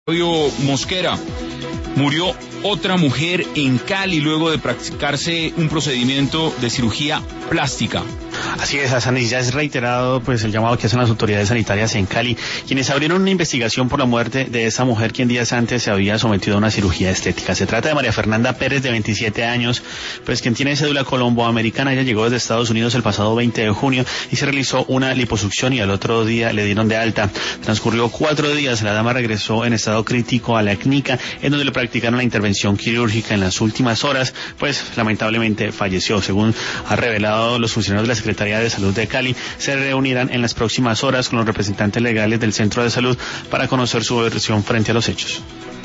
Mosquera. Murió otra mujer en Cali luego de practicarse un procedimiento de cirugía plástica. Así es, Hassan, y ya es reiterado pues el llamado que hacen las autoridades sanitarias en Cali, quienes abrieron una investigación por la muerte de esa mujer quien días antes se había sometido a una cirugía estética. Se trata de María Fernanda Pérez, de 27 años, pues quien tiene cédula colomboamericana. Ella llegó desde Estados Unidos el pasado 20 de junio y se realizó una liposucción y al otro día le dieron de alta. Transcurrió 4 días, la dama regresó en estado crítico a la clínica, en donde le practicaron la intervención quirúrgica. En las últimas horas, pues lamentablemente falleció. Según ha revelado los funcionarios de la Secretaría de Salud de Cali, se reunirán en las próximas horas con los representantes legales del centro de salud para conocer su versión frente a los hechos.